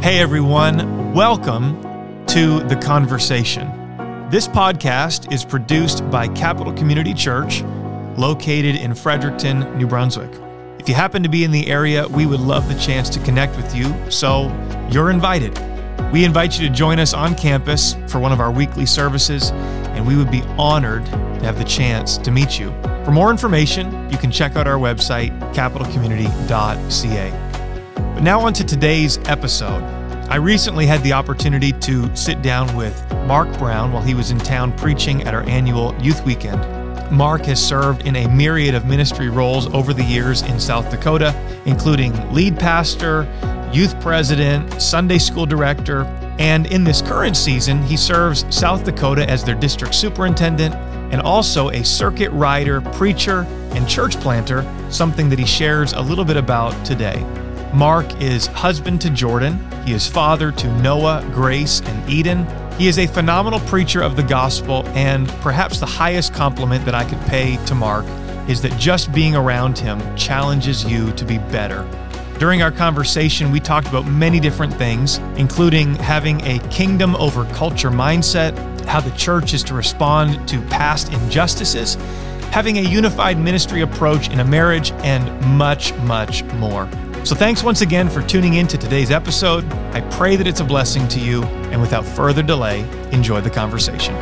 Hey everyone, welcome to The Conversation. This podcast is produced by Capital Community Church, located in Fredericton, New Brunswick. If you happen to be in the area, we would love the chance to connect with you, so you're invited. We invite you to join us on campus for one of our weekly services, and we would be honored to have the chance to meet you. For more information, you can check out our website, capitalcommunity.ca. But now on to today's episode. I recently had the opportunity to sit down with Mark Brown while he was in town preaching at our annual youth weekend. Mark has served in a myriad of ministry roles over the years in South Dakota, including lead pastor, youth president, Sunday school director, and in this current season, he serves South Dakota as their district superintendent and also a circuit rider, preacher, and church planter, something that he shares a little bit about today. Mark is husband to Jordan. He is father to Noah, Grace, and Eden. He is a phenomenal preacher of the gospel, and perhaps the highest compliment that I could pay to Mark is that just being around him challenges you to be better. During our conversation, we talked about many different things, including having a kingdom over culture mindset, how the church is to respond to past injustices, having a unified ministry approach in a marriage, and much, much more. So thanks once again for tuning in to today's episode. I pray that it's a blessing to you, and without further delay, enjoy the conversation.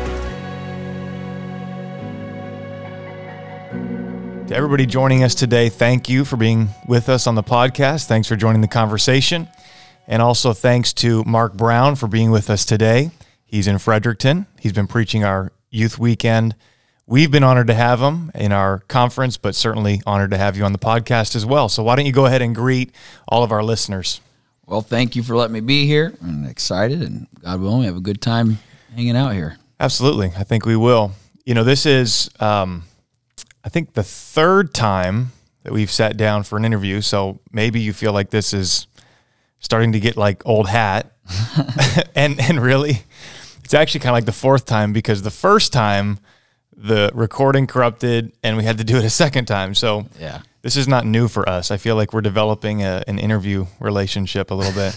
To everybody joining us today, thank you for being with us on the podcast. Thanks for joining the conversation. And also thanks to Mark Brown for being with us today. He's in Fredericton. He's been preaching our youth weekend. We've been honored to have him in our conference, but certainly honored to have you on the podcast as well. So why don't you go ahead and greet all of our listeners? Well, thank you for letting me be here. I'm excited, and God willing, we have a good time hanging out here. Absolutely. I think we will. You know, this is, I think, the third time that we've sat down for an interview, so maybe you feel like this is starting to get like old hat. and really, it's actually kind of like the fourth time, because the first time the recording corrupted and we had to do it a second time. So yeah, this is not new for us. I feel like we're developing an interview relationship a little bit.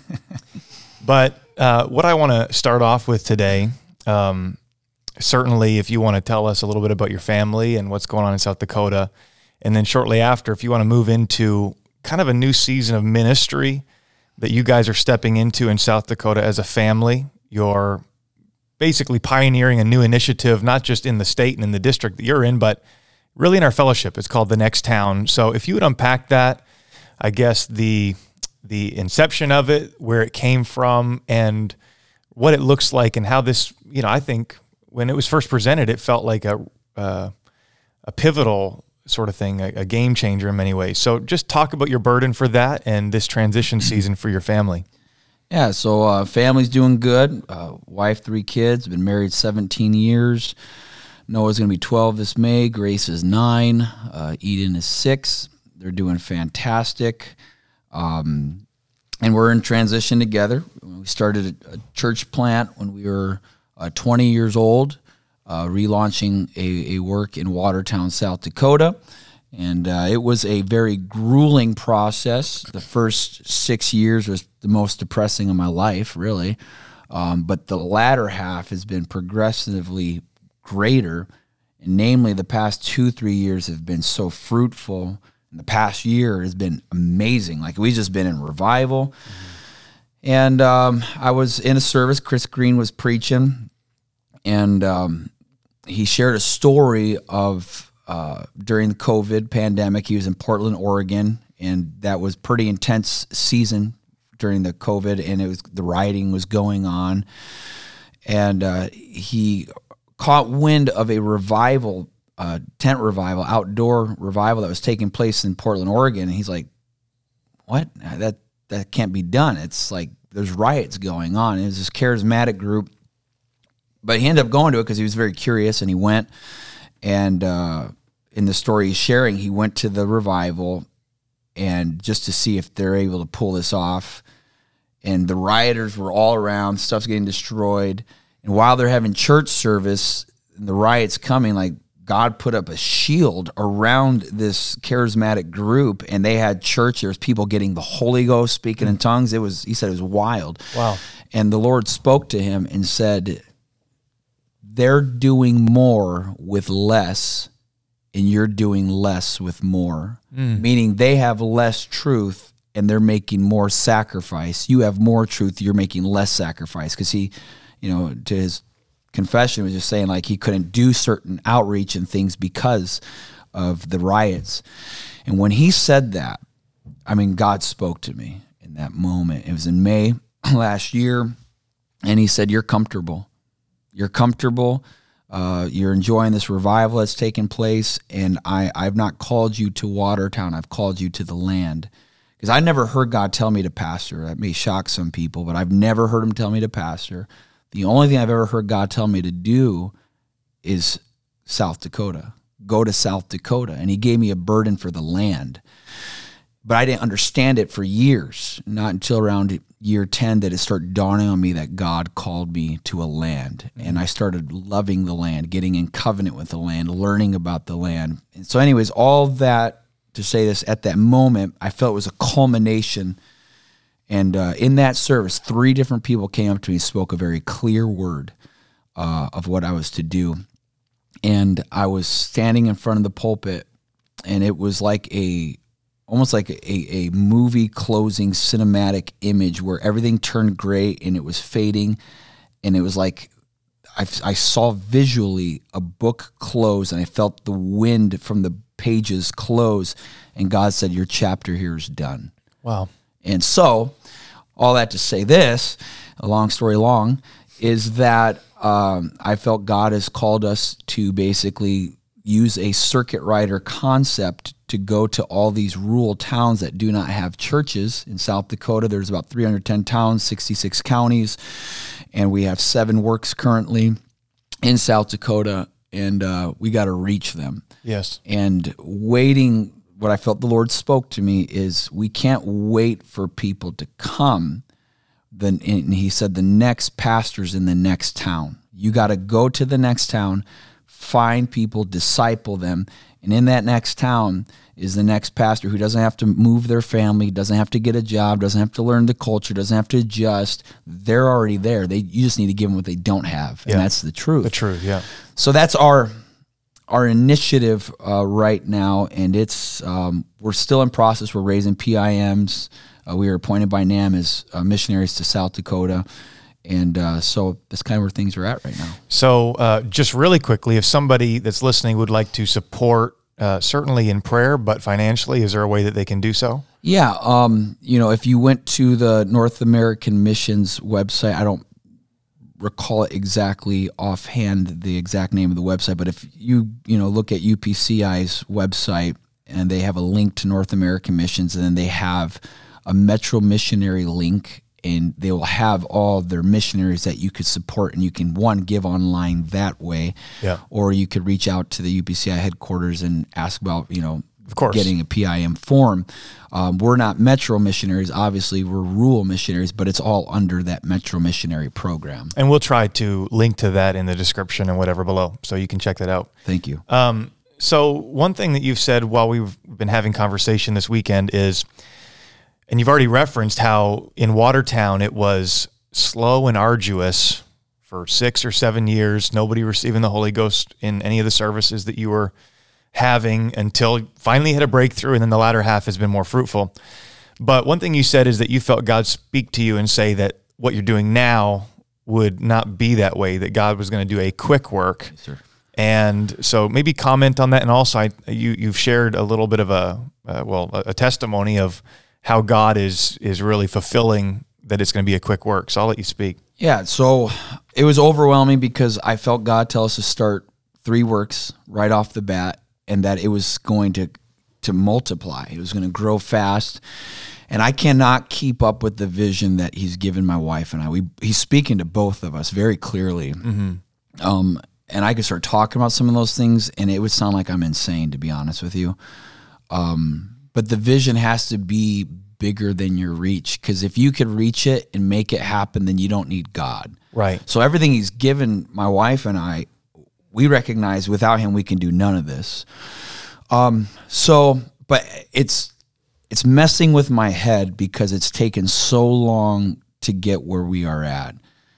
But what I want to start off with today, certainly if you want to tell us a little bit about your family and what's going on in South Dakota, and then shortly after, if you want to move into kind of a new season of ministry that you guys are stepping into in South Dakota as a family. You're basically pioneering a new initiative, not just in the state and in the district that you're in, but really in our fellowship. It's called The Next Town. So if you would unpack that, I guess the inception of it, where it came from, and what it looks like, and how this, you know, I think when it was first presented, it felt like a pivotal sort of thing, a game changer in many ways. So just talk about your burden for that and this transition season for your family. Yeah, so family's doing good. Wife, 3 kids, been married 17 years. Noah's going to be 12 this May. Grace is 9. Eden is 6. They're doing fantastic. And we're in transition together. We started a church plant when we were 20 years old, relaunching a work in Watertown, South Dakota. And it was a very grueling process. The first 6 years was the most depressing of my life, really. But the latter half has been progressively greater. And namely, the past 2-3 years have been so fruitful. And the past year has been amazing. Like, we've just been in revival. Mm-hmm. And I was in a service. Chris Green was preaching. And he shared a story of during the COVID pandemic. He was in Portland, Oregon, and that was pretty intense season during the COVID, and the rioting was going on. And he caught wind of a revival, tent revival, outdoor revival that was taking place in Portland, Oregon, and he's like, "What? That can't be done. It's like there's riots going on." And it was this charismatic group, but he ended up going to it because he was very curious, and he went. And in the story he's sharing, he went to the revival and just to see if they're able to pull this off. And the rioters were all around, stuff's getting destroyed. And while they're having church service and the riot's coming, like, God put up a shield around this charismatic group, and they had church. There's people getting the Holy Ghost, speaking in tongues. He said it was wild. Wow. And the Lord spoke to him and said, they're doing more with less, and you're doing less with more. Meaning they have less truth and they're making more sacrifice. You have more truth, you're making less sacrifice. Because he, to his confession, was just saying like he couldn't do certain outreach and things because of the riots. And when he said that, I mean, God spoke to me in that moment. It was in May last year, and he said, you're comfortable. You're comfortable. You're enjoying this revival that's taking place, and I've not called you to Watertown. I've called you to the land. Because I never heard God tell me to pastor. That may shock some people, but I've never heard him tell me to pastor. The only thing I've ever heard God tell me to do is South Dakota. Go to South Dakota. And he gave me a burden for the land. But I didn't understand it for years, not until around year 10 that it started dawning on me that God called me to a land. And I started loving the land, getting in covenant with the land, learning about the land. And so anyways, all that to say this, at that moment, I felt it was a culmination. And in that service, 3 different people came up to me and spoke a very clear word of what I was to do. And I was standing in front of the pulpit, and it was like almost like a movie closing cinematic image where everything turned gray and it was fading. And it was like I saw visually a book close, and I felt the wind from the pages close. And God said, your chapter here is done. Wow. And so all that to say this, a long story long, is that I felt God has called us to basically use a circuit rider concept to go to all these rural towns that do not have churches. In South Dakota, there's about 310 towns, 66 counties, and we have 7 works currently in South Dakota, and we got to reach them. Yes. And what I felt the Lord spoke to me is we can't wait for people to come. And he said the next pastor's in the next town. You got to go to the next town, find people, disciple them, and in that next town is the next pastor who doesn't have to move their family, doesn't have to get a job, doesn't have to learn the culture, doesn't have to adjust. They're already there. You just need to give them what they don't have, and that's the truth. The truth, yeah. So that's our initiative right now, and it's we're still in process. We're raising PIMs. We were appointed by NAM as missionaries to South Dakota. And so that's kind of where things are at right now. So just really quickly, if somebody that's listening would like to support, certainly in prayer, but financially, is there a way that they can do so? Yeah. If you went to the North American Missions website, I don't recall it exactly offhand, the exact name of the website, but if you look at UPCI's website, and they have a link to North American Missions, and then they have a Metro Missionary link, and they will have all of their missionaries that you could support, and you can, give online that way, or you could reach out to the UPCI headquarters and ask about, of course, getting a PIM form. We're not Metro missionaries, obviously, we're rural missionaries, but it's all under that Metro Missionary program. And we'll try to link to that in the description and whatever below, so you can check that out. Thank you. So one thing that you've said while we've been having conversation this weekend is, and you've already referenced how in Watertown it was slow and arduous for 6 or 7 years, nobody receiving the Holy Ghost in any of the services that you were having until finally had a breakthrough, and then the latter half has been more fruitful. But one thing you said is that you felt God speak to you and say that what you're doing now would not be that way, that God was going to do a quick work. Yes, sir. And so maybe comment on that. And also you've shared a little bit of a testimony of how God is really fulfilling that it's going to be a quick work. So I'll let you speak. Yeah. So it was overwhelming because I felt God tell us to start 3 works right off the bat, and that it was going to multiply. It was going to grow fast. And I cannot keep up with the vision that he's given my wife and I. He's speaking to both of us very clearly. Mm-hmm. And I could start talking about some of those things, and it would sound like I'm insane, to be honest with you. But the vision has to be bigger than your reach, because if you could reach it and make it happen, then you don't need God. Right. So everything he's given my wife and I, we recognize without him, we can do none of this. But it's messing with my head because it's taken so long to get where we are at.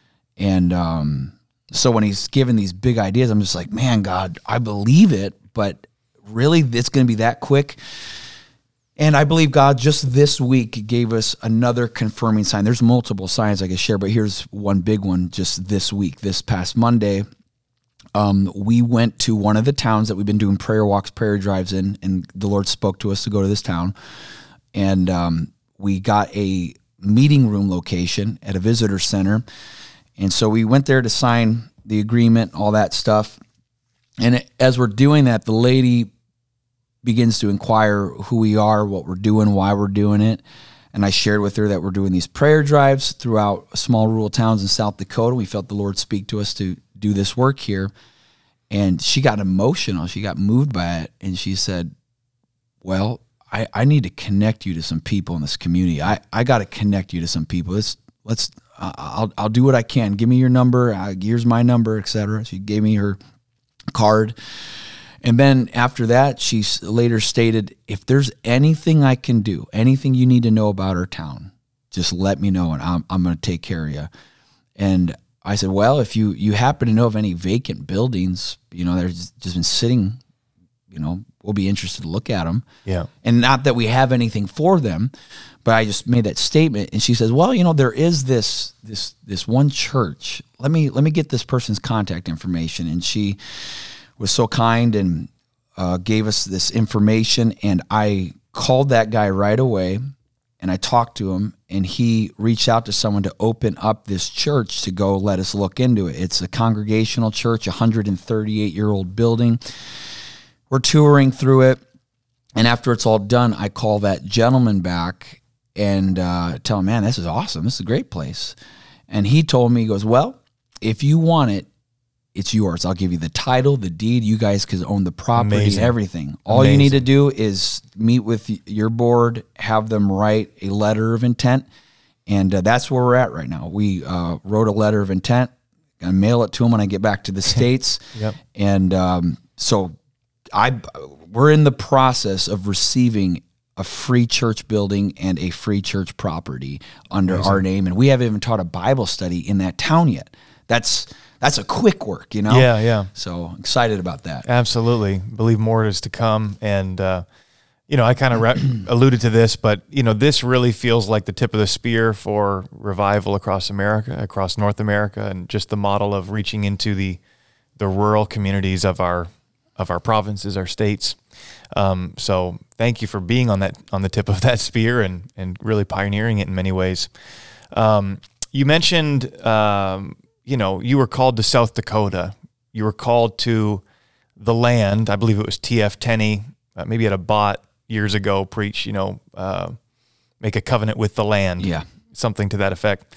And so when he's given these big ideas, I'm just like, man, God, I believe it, but really it's going to be that quick? And I believe God just this week gave us another confirming sign. There's multiple signs I could share, but here's one big one just this week. This past Monday, we went to one of the towns that we've been doing prayer walks, prayer drives in, and the Lord spoke to us to go to this town. And we got a meeting room location at a visitor center. And so we went there to sign the agreement, all that stuff. And as we're doing that, the lady begins to inquire who we are, what we're doing, why we're doing it. And I shared with her that we're doing these prayer drives throughout small rural towns in South Dakota. We felt the Lord speak to us to do this work here. And she got emotional. She got moved by it. And she said, well, I need to connect you to some people in this community. I got to connect you to some people. I'll do what I can. Give me your number. Here's my number, etc. She gave me her card. And then after that, she later stated, if there's anything I can do, anything you need to know about our town, just let me know, and I'm going to take care of you. And I said, well, if you happen to know of any vacant buildings, there's just been sitting, we'll be interested to look at them. Yeah. And not that we have anything for them, but I just made that statement. And she says, well, there is this one church. Let me get this person's contact information. And she was so kind and gave us this information, and I called that guy right away, and I talked to him, and he reached out to someone to open up this church to go let us look into it. It's a congregational church, 138-year-old building. We're touring through it, and after it's all done, I call that gentleman back and tell him, man, this is awesome. This is a great place. And he told me, he goes, well, if you want it, it's yours. I'll give you the title, the deed. You guys can own the property. Amazing. And everything. All you need to do is meet with your board, have them write a letter of intent, and that's where we're at right now. We wrote a letter of intent. Gonna mail it to them when I get back to the States. Yep. And so we're in the process of receiving a free church building and a free church property under our name, and we haven't even taught a Bible study in that town yet. That's a quick work, Yeah. So excited about that. Absolutely. Believe more is to come. And, I kind of alluded to this, but, this really feels like the tip of the spear for revival across America, across North America, and just the model of reaching into the rural communities of our provinces, our states. So thank you for being on the tip of that spear and really pioneering it in many ways. You mentioned, you were called to South Dakota. You were called to the land. I believe it was T.F. Tenney, maybe at a bot years ago, preach, make a covenant with the land. Yeah. Something to that effect.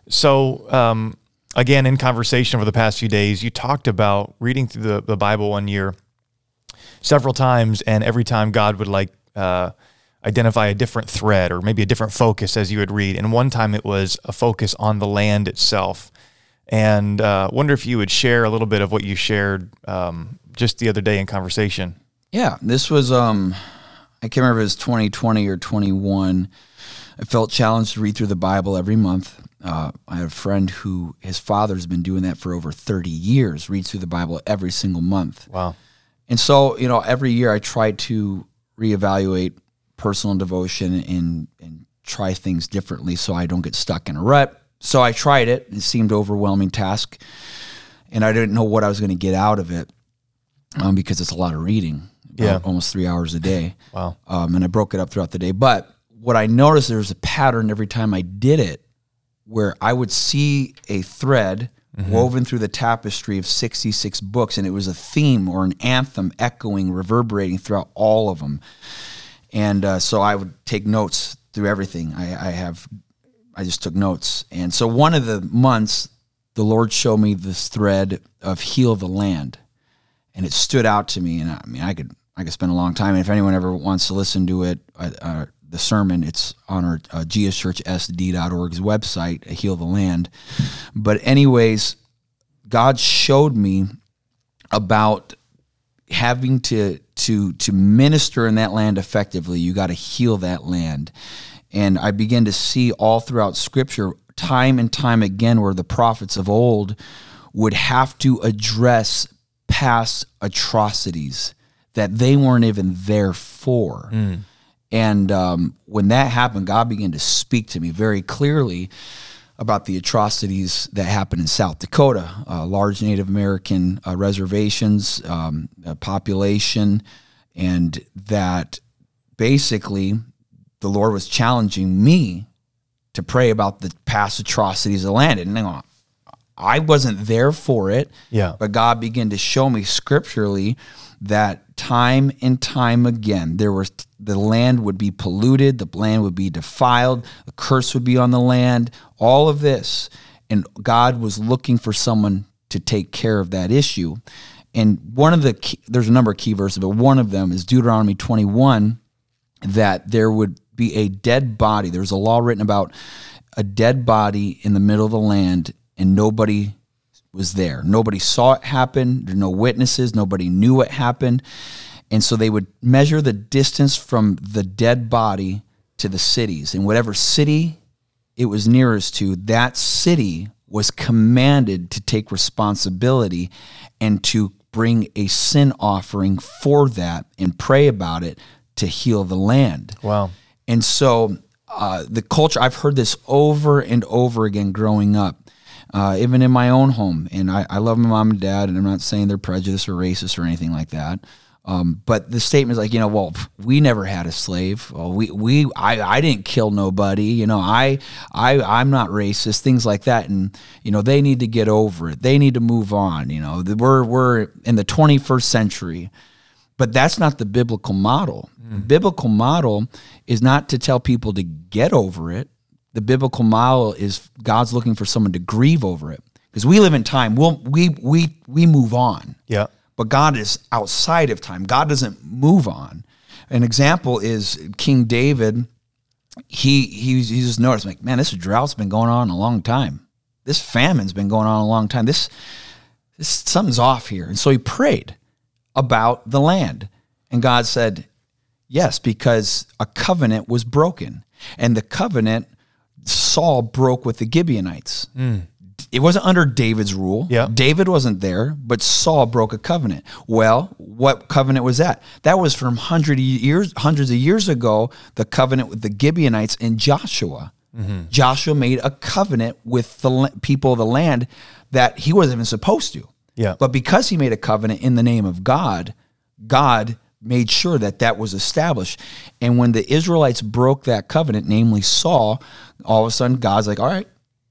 So, again, in conversation over the past few days, you talked about reading through the Bible one year several times, and every time God would identify a different thread or maybe a different focus as you would read. And one time it was a focus on the land itself. And wonder if you would share a little bit of what you shared just the other day in conversation. Yeah, this was, I can't remember if it was 2020 or 21. I felt challenged to read through the Bible every month. I have a friend who, his father's been doing that for over 30 years, reads through the Bible every single month. Wow. And so, every year I try to reevaluate personal devotion and try things differently so I don't get stuck in a rut. So I tried it. It seemed an overwhelming task, and I didn't know what I was going to get out of it because it's a lot of reading, almost 3 hours a day. Wow. And I broke it up throughout the day. But what I noticed, there was a pattern every time I did it where I would see a thread woven through the tapestry of 66 books, and it was a theme or an anthem echoing, reverberating throughout all of them. And so I would take notes through everything. I just took notes. And so one of the months, the Lord showed me this thread of heal the land. And it stood out to me. And I could spend a long time. And if anyone ever wants to listen to it, the sermon, it's on our gschurchsd.org's website, Heal the Land. But anyways, God showed me about having to minister in that land effectively. You got to heal that land. And I began to see all throughout Scripture, time and time again, where the prophets of old would have to address past atrocities that they weren't even there for. And when that happened, God began to speak to me very clearly about the atrocities that happened in South Dakota, large Native American reservations, population, and that basically the Lord was challenging me to pray about the past atrocities of the land. And I wasn't there for it, but God began to show me scripturally that time and time again, the land would be polluted, the land would be defiled, a curse would be on the land, all of this. And God was looking for someone to take care of that issue. And there's a number of key verses, but one of them is Deuteronomy 21, that there would be a dead body. There's a law written about a dead body in the middle of the land, and nobody was there. Nobody saw it happen. There were no witnesses. Nobody knew what happened. And so they would measure the distance from the dead body to the cities. And whatever city it was nearest to, that city was commanded to take responsibility and to bring a sin offering for that and pray about it to heal the land. Wow. And so the culture, I've heard this over and over again growing up. Even in my own home, and I love my mom and dad, and I'm not saying they're prejudiced or racist or anything like that. But the statement is like, well, we never had a slave. Well, I didn't kill nobody. I'm not racist. Things like that, and they need to get over it. They need to move on. We're in the 21st century, but that's not the biblical model. The biblical model is not to tell people to get over it. The biblical model is God's looking for someone to grieve over it, because we live in time. We move on. Yeah. But God is outside of time. God doesn't move on. An example is King David. He just noticed, like, man, this drought's been going on a long time. This famine's been going on a long time. This something's off here. And so he prayed about the land. And God said, yes, because a covenant was broken. And the covenant Saul broke with the Gibeonites. It wasn't under David's rule. Yeah. David wasn't there, but Saul broke a covenant. Well, what covenant was that? That was from hundreds of years ago, the covenant with the Gibeonites and Joshua. Joshua made a covenant with the people of the land that he wasn't even supposed to. Yeah. But because he made a covenant in the name of God, God made sure that was established. And when the Israelites broke that covenant, namely Saul, all of a sudden God's like, all right,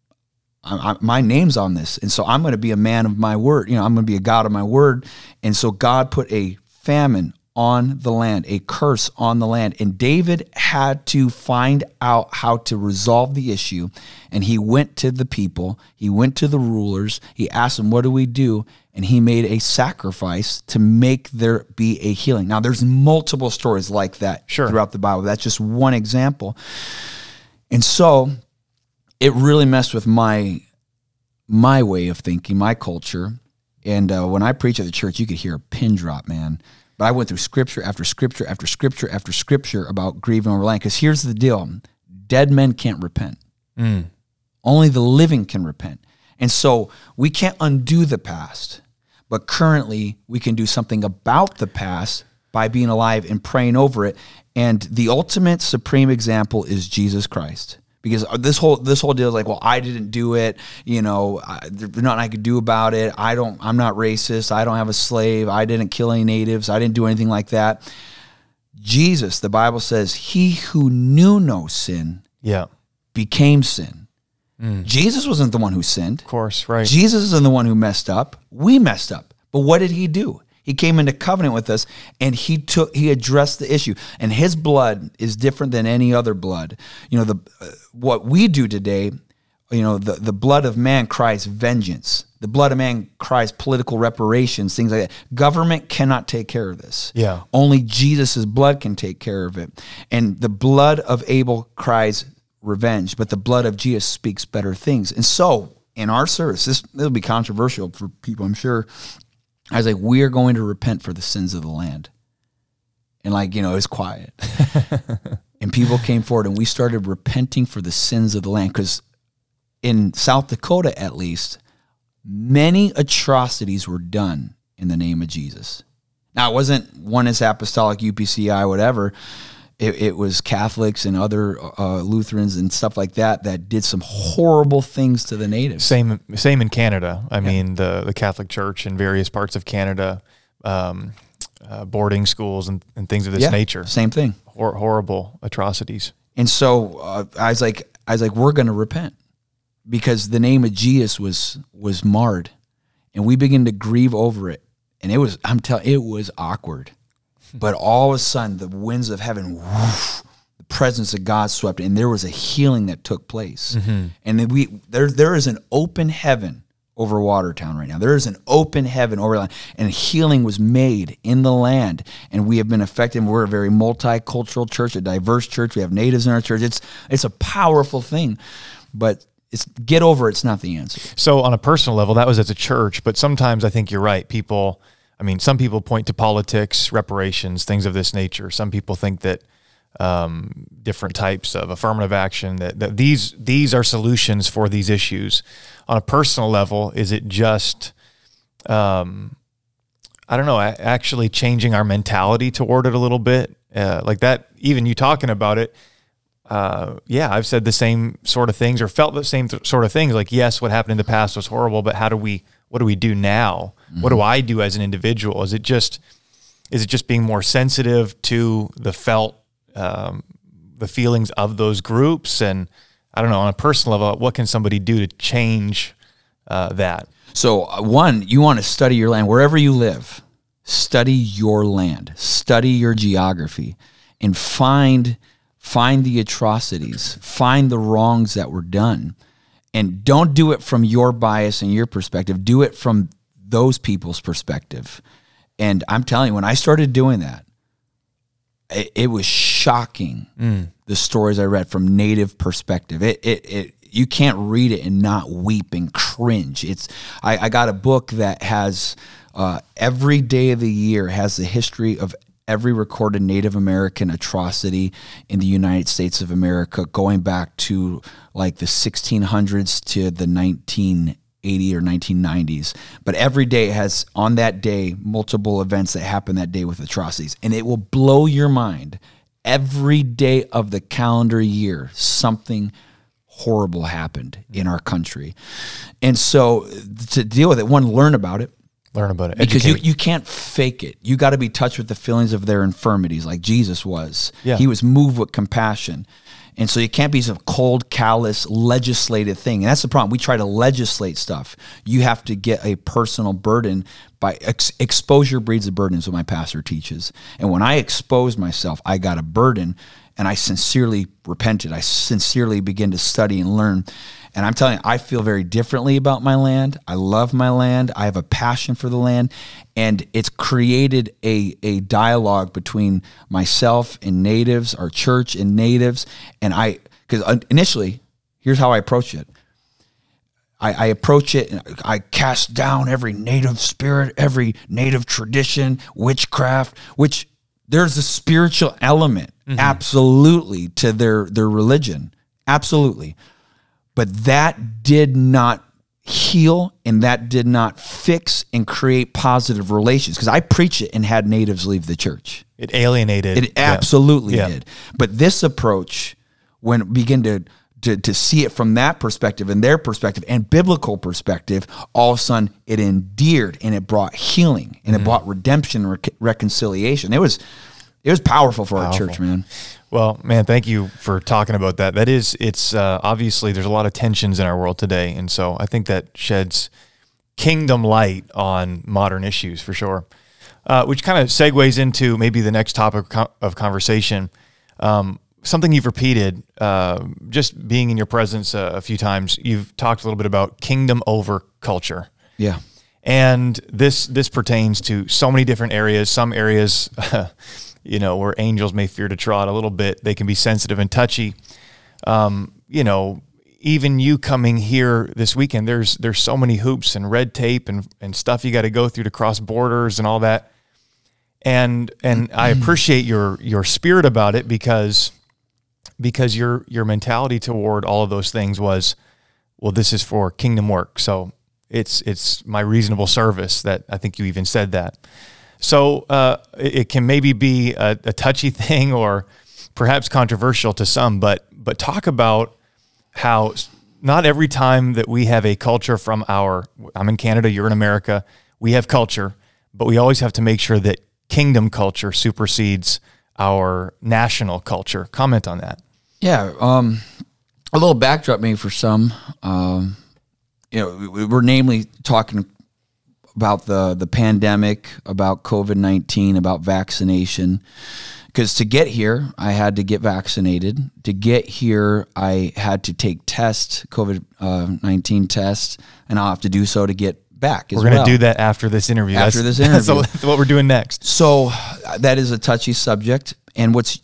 my name's on this. And so I'm going to be a man of my word. I'm going to be a God of my word. And so God put a famine on the land, a curse on the land. And David had to find out how to resolve the issue. And he went to the people, he went to the rulers, he asked them, what do we do? And he made a sacrifice to make there be a healing. Now, there's multiple stories like that throughout the Bible. That's just one example. And so it really messed with my way of thinking, my culture. And when I preach at the church, you could hear a pin drop, man. But I went through scripture after scripture after scripture after scripture about grieving over land. Because here's the deal. Dead men can't repent. Only the living can repent. And so we can't undo the past. But currently, we can do something about the past by being alive and praying over it. And the ultimate supreme example is Jesus Christ. Because this whole deal is like, well, I didn't do it. There's nothing I could do about it. I'm not racist. I don't have a slave. I didn't kill any natives. I didn't do anything like that. Jesus, the Bible says, he who knew no sin became sin. Jesus wasn't the one who sinned. Of course, right. Jesus isn't the one who messed up. We messed up. But what did he do? He came into covenant with us, and he addressed the issue. And his blood is different than any other blood. What we do today, the blood of man cries vengeance. The blood of man cries political reparations, things like that. Government cannot take care of this. Yeah. Only Jesus' blood can take care of it. And the blood of Abel cries revenge, but the blood of Jesus speaks better things. And so, in our service, this will be controversial for people, I'm sure. I was like, we are going to repent for the sins of the land. And it was quiet. And people came forward and we started repenting for the sins of the land. Because in South Dakota, at least, many atrocities were done in the name of Jesus. Now, it wasn't Oneness Apostolic, UPCI, whatever. It was Catholics and other Lutherans and stuff like that did some horrible things to the natives. Same in Canada. I mean, the Catholic Church in various parts of Canada, boarding schools and things of this nature. Same thing. Horrible atrocities. And so I was like, we're going to repent because the name of Jesus was marred, and we began to grieve over it. And it was awkward. But all of a sudden, the winds of heaven, whoosh, the presence of God swept, and there was a healing that took place. Mm-hmm. And then there is an open heaven over Watertown right now. There is an open heaven over land, and healing was made in the land. And we have been affected. We're a very multicultural church, a diverse church. We have natives in our church. It's a powerful thing, but get over it's not the answer. So on a personal level, that was as a church, but sometimes I think you're right. Some people point to politics, reparations, things of this nature. Some people think that different types of affirmative action, that these are solutions for these issues. On a personal level, is it just, actually changing our mentality toward it a little bit? Like that, even you talking about it, I've said the same sort of things or felt the same sort of things. Like, yes, what happened in the past was horrible, but what do we do now? Mm-hmm. What do I do as an individual? Is it just being more sensitive to the feelings of those groups? And I don't know, on a personal level, what can somebody do to change that? So one, you want to study your land wherever you live. Study your land, study your geography, and find the atrocities, find the wrongs that were done. And don't do it from your bias and your perspective. Do it from those people's perspective. And I'm telling you, when I started doing that, it was shocking, the stories I read from Native perspective. You can't read it and not weep and cringe. I got a book that has every day of the year has the history of every recorded Native American atrocity in the United States of America, going back to like the 1600s to the 1980 or 1990s. But every day has, on that day, multiple events that happen that day with atrocities. And it will blow your mind. Every day of the calendar year, something horrible happened in our country. And so to deal with it, one, learn about it. Because you can't fake it. You got to be touched with the feelings of their infirmities like Jesus was. Yeah. He was moved with compassion. And so you can't be some cold, callous, legislative thing. And that's the problem. We try to legislate stuff. You have to get a personal burden by exposure breeds a burden is what my pastor teaches. And when I exposed myself, I got a burden and I sincerely repented. I sincerely began to study and learn. And I'm telling you, I feel very differently about my land. I love my land. I have a passion for the land. And it's created a dialogue between myself and natives, our church and natives. And because initially, here's how I approach it. I approach it and I cast down every native spirit, every native tradition, witchcraft, which there's a spiritual element, absolutely, to their religion. Absolutely. But that did not heal and that did not fix and create positive relations. Because I preach it and had natives leave the church. It alienated. It absolutely did. But this approach, when we begin to see it from that perspective and their perspective and biblical perspective, all of a sudden it endeared and it brought healing and it brought redemption and reconciliation. It was powerful for our church, man. Well, man, thank you for talking about that. It's obviously there's a lot of tensions in our world today, and so I think that sheds kingdom light on modern issues for sure, which kind of segues into maybe the next topic of conversation. Something you've repeated, just being in your presence a few times, you've talked a little bit about kingdom over culture. Yeah. And this pertains to so many different areas. Some areas where angels may fear to trod a little bit. They can be sensitive and touchy. even you coming here this weekend, there's so many hoops and red tape and stuff you got to go through to cross borders and all that. And I appreciate your spirit about it because your mentality toward all of those things was, well, this is for kingdom work. So it's my reasonable service. That I think you even said that. So it can maybe be a touchy thing or perhaps controversial to some, but talk about how not every time that we have a culture from I'm in Canada, you're in America, we have culture, but we always have to make sure that kingdom culture supersedes our national culture. Comment on that. Yeah. A little backdrop maybe for some, we're namely talking about the pandemic, about COVID-19, about vaccination. Because to get here, I had to get vaccinated. To get here, I had to take COVID-19 tests, and I'll have to do so to get back as well. We're going to do that after this interview. That's what we're doing next. So that is a touchy subject. And what's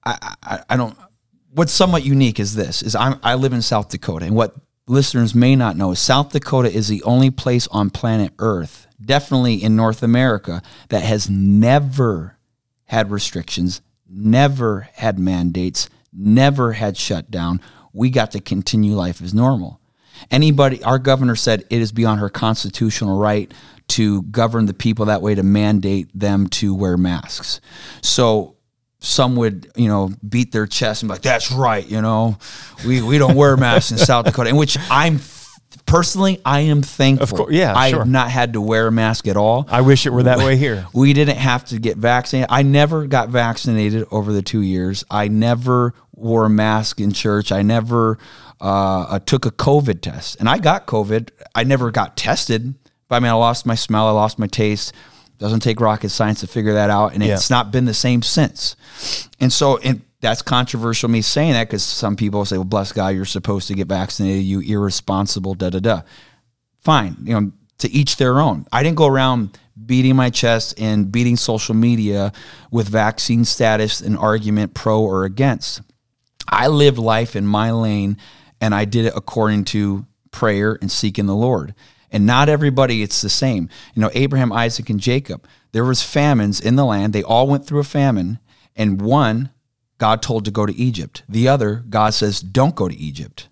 somewhat unique is this, is I live in South Dakota. And what listeners may not know is South Dakota is the only place on planet Earth, definitely in North America, that has never had restrictions, never had mandates, never had shutdown. We got to continue life as normal. Our governor said it is beyond her constitutional right to govern the people that way, to mandate them to wear masks. So some would, beat their chest and be like, that's right, we don't wear masks in South Dakota, in which personally, I am thankful. Of course, yeah, I have not had to wear a mask at all. I wish it were that way here. We didn't have to get vaccinated. I never got vaccinated over the 2 years. I never wore a mask in church. I never took a COVID test. And I got COVID. I never got tested. But I lost my smell. I lost my taste. Doesn't take rocket science to figure that out. And it's not been the same since. And so that's controversial, me saying that, because some people say, well, bless God, you're supposed to get vaccinated, you irresponsible, da-da-da. Fine, to each their own. I didn't go around beating my chest and beating social media with vaccine status and argument pro or against. I lived life in my lane, and I did it according to prayer and seeking the Lord. And not everybody, it's the same. Abraham, Isaac, and Jacob, there was famines in the land. They all went through a famine, and one God told to go to Egypt. The other, God says, don't go to Egypt.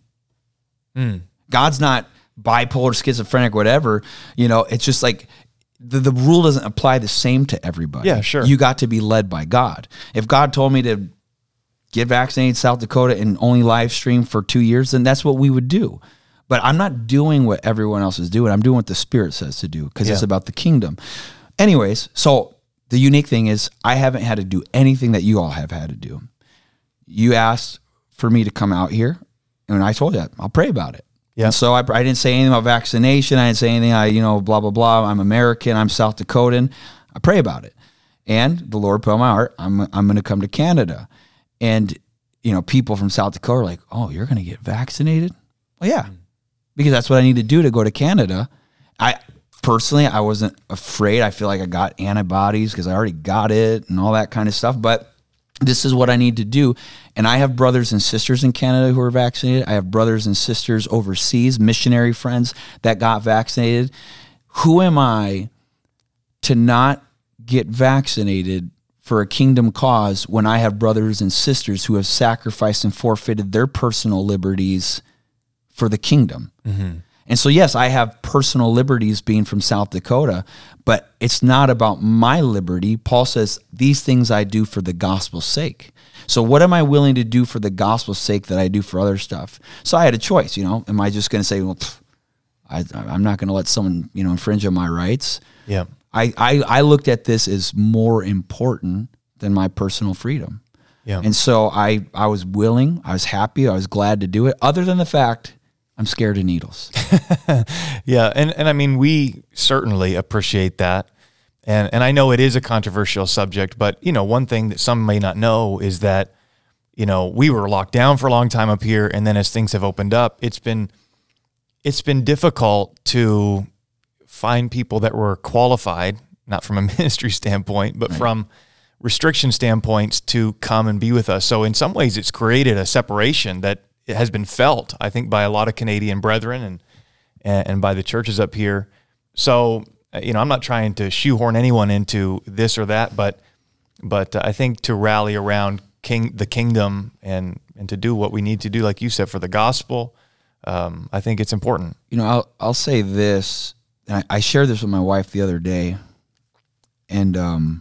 God's not bipolar, schizophrenic, whatever. It's just like the rule doesn't apply the same to everybody. Yeah, sure. You got to be led by God. If God told me to get vaccinated in South Dakota and only live stream for 2 years, then that's what we would do. But I'm not doing what everyone else is doing. I'm doing what the Spirit says to do, because it's about the kingdom. Anyways, so the unique thing is I haven't had to do anything that you all have had to do. You asked for me to come out here, and I told you I'll pray about it. Yeah. And so I didn't say anything about vaccination. I didn't say anything, blah, blah, blah. I'm American. I'm South Dakotan. I pray about it. And the Lord put on my heart, I'm going to come to Canada. And, people from South Dakota are like, oh, you're going to get vaccinated? Well, yeah, because that's what I need to do to go to Canada. I wasn't afraid. I feel like I got antibodies because I already got it and all that kind of stuff. But this is what I need to do. And I have brothers and sisters in Canada who are vaccinated. I have brothers and sisters overseas, missionary friends that got vaccinated. Who am I to not get vaccinated for a kingdom cause when I have brothers and sisters who have sacrificed and forfeited their personal liberties for the kingdom? Mm-hmm. And so, yes, I have personal liberties being from South Dakota, but it's not about my liberty. Paul says, these things I do for the gospel's sake. So what am I willing to do for the gospel's sake that I do for other stuff? So I had a choice, am I just going to say, well, I'm not going to let someone, infringe on my rights? Yeah. I looked at this as more important than my personal freedom. Yeah. And so I was willing, I was happy, I was glad to do it, other than the fact I'm scared of needles. Yeah, and I mean, we certainly appreciate that. And I know it is a controversial subject, but, one thing that some may not know is that, we were locked down for a long time up here, and then as things have opened up, it's been difficult to find people that were qualified, not from a ministry standpoint, but from restriction standpoints, to come and be with us. So in some ways, it's created a separation that it has been felt, I think, by a lot of Canadian brethren and by the churches up here. So, I'm not trying to shoehorn anyone into this or that, but I think to rally around the kingdom and to do what we need to do, like you said, for the gospel, I think it's important. I'll say this, and I shared this with my wife the other day, and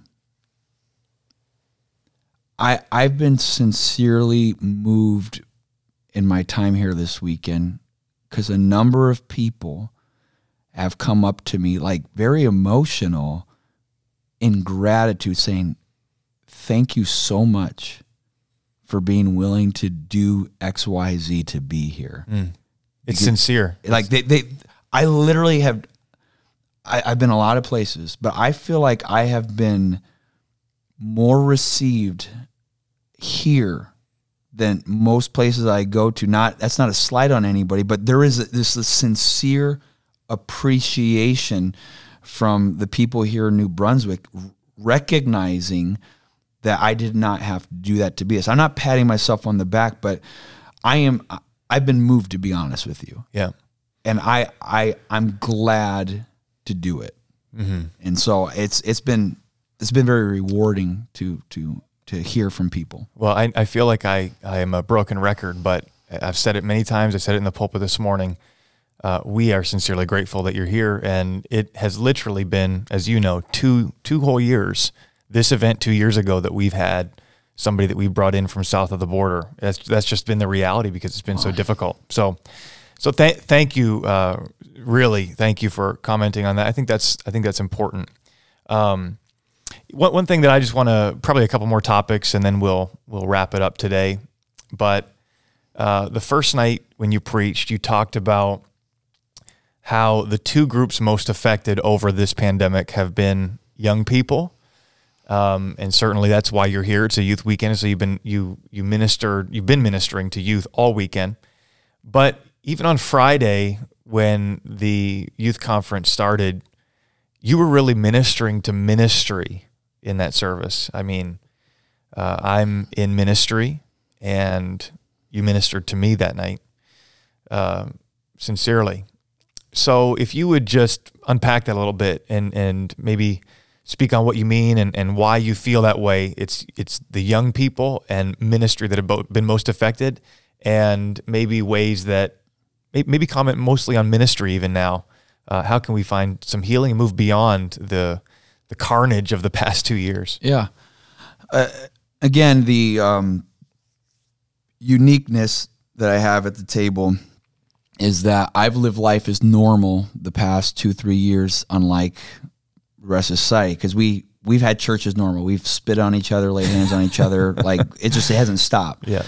I've been sincerely moved in my time here this weekend because a number of people have come up to me, like very emotional, in gratitude, saying, "Thank you so much for being willing to do X, Y, Z to be here." It's sincere. Like I literally have. I've been a lot of places, but I feel like I have been more received here than most places I go to. That's not a slight on anybody, but there is this sincere appreciation from the people here in New Brunswick, recognizing that I did not have to do that to be us. I'm not patting myself on the back, but I've been moved, to be honest with you. Yeah. And I'm glad to do it. Mm-hmm. And so it's been very rewarding to hear from people. Well, I feel like I am a broken record, but I've said it many times. I said it in the pulpit this morning. We are sincerely grateful that you're here, and it has literally been, as you know, two whole years. This event 2 years ago that we've had somebody that we brought in from south of the border. That's just been the reality because it's been so difficult. So thank you, really, thank you for commenting on that. I think that's important. One thing that I just want to, probably a couple more topics, and then we'll wrap it up today. But the first night when you preached, you talked about how the two groups most affected over this pandemic have been young people. And certainly that's why you're here. It's a youth weekend, so you've been ministering to youth all weekend. But even on Friday, when the youth conference started, you were really ministering to ministry in that service. I mean, I'm in ministry, and you ministered to me that night, sincerely. So if you would just unpack that a little bit and maybe speak on what you mean and why you feel that way. It's the young people and ministry that have been most affected, and maybe ways that, maybe comment mostly on ministry even now. How can we find some healing and move beyond the carnage of the past 2 years? Yeah. Again, the uniqueness that I have at the table is that I've lived life as normal the past 2-3 years, unlike the rest of society, because we've had church as normal. We've spit on each other, laid hands on each other. Like it hasn't stopped. Yeah.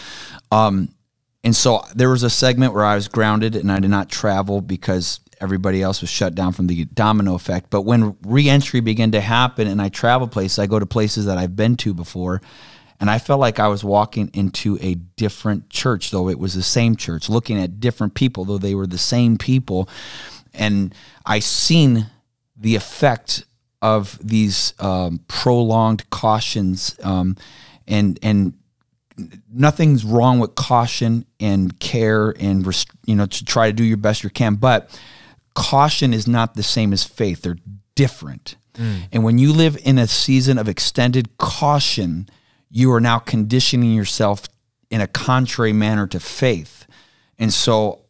And so there was a segment where I was grounded and I did not travel because everybody else was shut down from the domino effect. But when re-entry began to happen and I travel places, I go to places that I've been to before, and I felt like I was walking into a different church, though it was the same church, looking at different people, though they were the same people. And I seen the effect of these prolonged cautions, and nothing's wrong with caution and care and to try to do your best you can, but caution is not the same as faith. They're different. And when you live in a season of extended caution, you are now conditioning yourself in a contrary manner to faith. And so,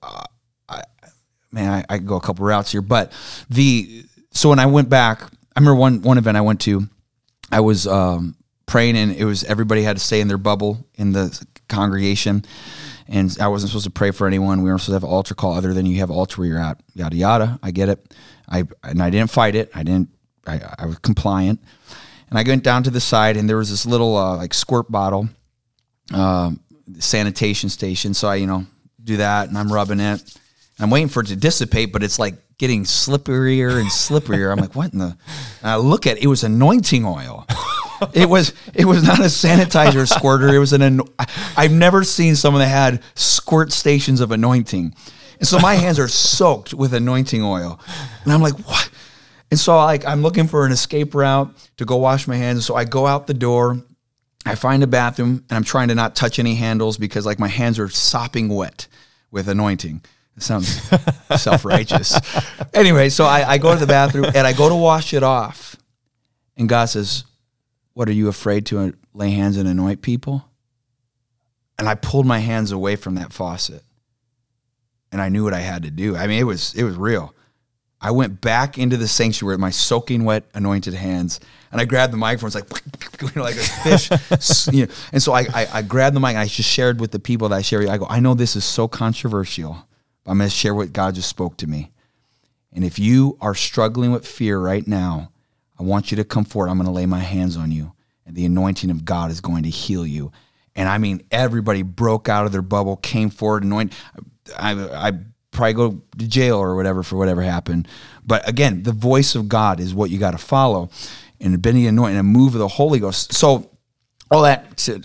I go a couple routes here, but so when I went back, I remember one event I went to, I was praying, and it was everybody had to stay in their bubble in the congregation, and I wasn't supposed to pray for anyone. We weren't supposed to have an altar call other than you have an altar where you're at, yada, yada. I get it. I didn't fight it. I was compliant. And I went down to the side, and there was this little like squirt bottle, sanitation station. So I, do that, and I'm rubbing it. And I'm waiting for it to dissipate, but it's like getting slipperier and slipperier. I'm like, what in the? And I look at it, was anointing oil. It was not a sanitizer squirter. It was I've never seen someone that had squirt stations of anointing. And so my hands are soaked with anointing oil. And I'm like, what? And so I'm looking for an escape route to go wash my hands. And so I go out the door, I find a bathroom, and I'm trying to not touch any handles because like my hands are sopping wet with anointing. It sounds self-righteous. Anyway, so I go to the bathroom, and I go to wash it off. And God says, what, are you afraid to lay hands and anoint people? And I pulled my hands away from that faucet. And I knew what I had to do. I mean, it was real. I went back into the sanctuary with my soaking wet, anointed hands, and I grabbed the microphone. It's like, like a fish. And so I grabbed the mic, and I just shared with the people that I share. I go, I know this is so controversial, but I'm going to share what God just spoke to me. And if you are struggling with fear right now, I want you to come forward. I'm going to lay my hands on you, and the anointing of God is going to heal you. And I mean, everybody broke out of their bubble, came forward, anointed. I probably go to jail or whatever for whatever happened. But again, the voice of God is what you got to follow, and been the anointing and a move of the Holy Ghost. So all that,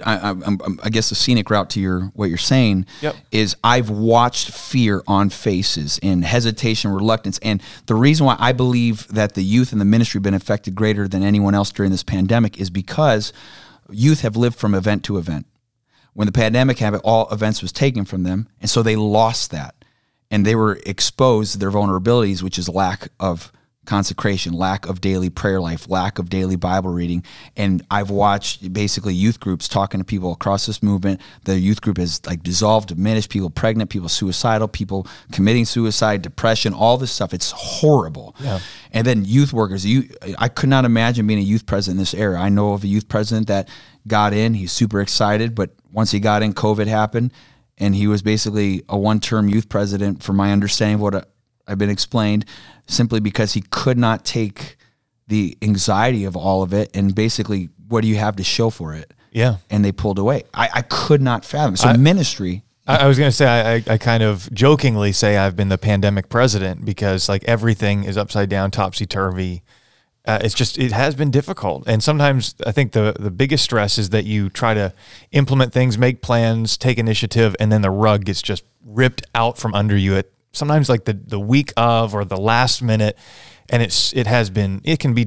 I guess the scenic route to what you're saying is I've watched fear on faces and hesitation, reluctance. And the reason why I believe that the youth and the ministry have been affected greater than anyone else during this pandemic is because youth have lived from event to event. When the pandemic happened, all events was taken from them, and so they lost that. And they were exposed to their vulnerabilities, which is lack of consecration, lack of daily prayer life, lack of daily Bible reading. And I've watched basically youth groups talking to people across this movement. The youth group has like dissolved, diminished, people pregnant, people suicidal, people committing suicide, depression, all this stuff. It's horrible. Yeah. And then youth workers, I could not imagine being a youth president in this era. I know of a youth president that got in, he's super excited, but once he got in, COVID happened, and he was basically a one-term youth president, from my understanding of what I've been explained, simply because he could not take the anxiety of all of it, and basically, what do you have to show for it? Yeah. And they pulled away. I could not fathom. So ministry. I was going to say, I kind of jokingly say I've been the pandemic president, because like everything is upside down, topsy-turvy. It has been difficult. And sometimes I think the biggest stress is that you try to implement things, make plans, take initiative, and then the rug gets just ripped out from under you at sometimes like the week of or the last minute. And it has been